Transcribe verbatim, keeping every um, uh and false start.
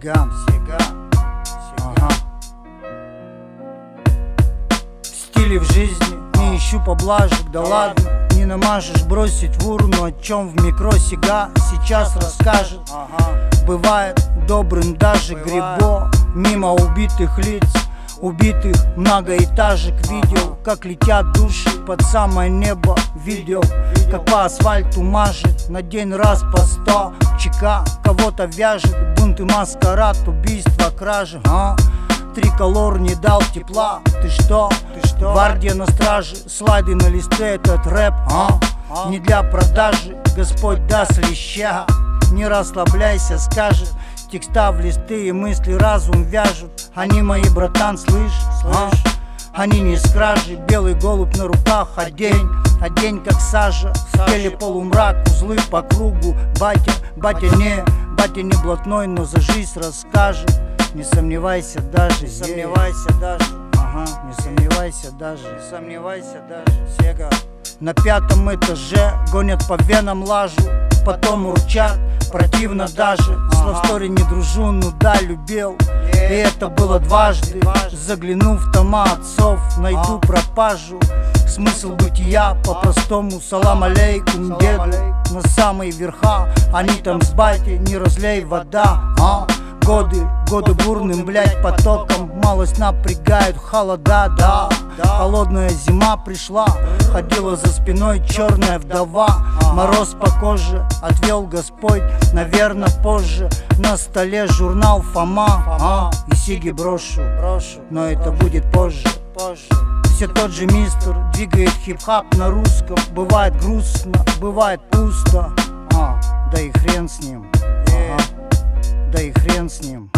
Сега, сега, ага. В стиле в жизни не ищу поблажек, да ладно. Не намажешь бросить в урну, о чем в микро сега сейчас расскажет. Бывает добрым даже грибо, мимо убитых лиц, убитых многоэтажек. Видел, как летят души под самое небо. Видел, как по асфальту мажет на день раз по сто. ЧК кого-то вяжет, бунты, маскарад, убийства, кражи, а? Триколор не дал тепла. Ты что? Ты что? Гвардия на страже, слайды на листе, этот рэп, а? а? Не для продажи, Господь даст леща. Не расслабляйся, скажет. Текста в листы и мысли разум вяжут. Они мои, братан, слышь, а? Они не с кражи, белый голубь на руках, а день, а день как сажа. В теле полумрак, узлы по кругу. Батя, батя не, батя не блатной, но за жизнь расскажет. Не сомневайся даже, не сомневайся даже, ага, не сомневайся даже, не сомневайся даже, Сега. На пятом этаже гонят по венам лажу, потом урчат, противно даже. С лавстори не дружу, ну да, любил, и это было дважды. Заглянув в тома отцов, найду пропажу. Смысл бытия по-простому, салам алейкум, деду. На самые верха, они там с батей, не разлей вода, а? Годы, годы бурным, блять, потоком. Малость напрягают холода, да. Холодная зима пришла, ходила за спиной черная вдова. Мороз по коже отвел Господь, наверно, позже. На столе журнал Фома, а? И сиги брошу, но это будет позже. Все тот же мистер двигает хип-хап на русском. Бывает грустно, бывает пусто, а? Да и хрен с ним, ага. Да и хрен с ним.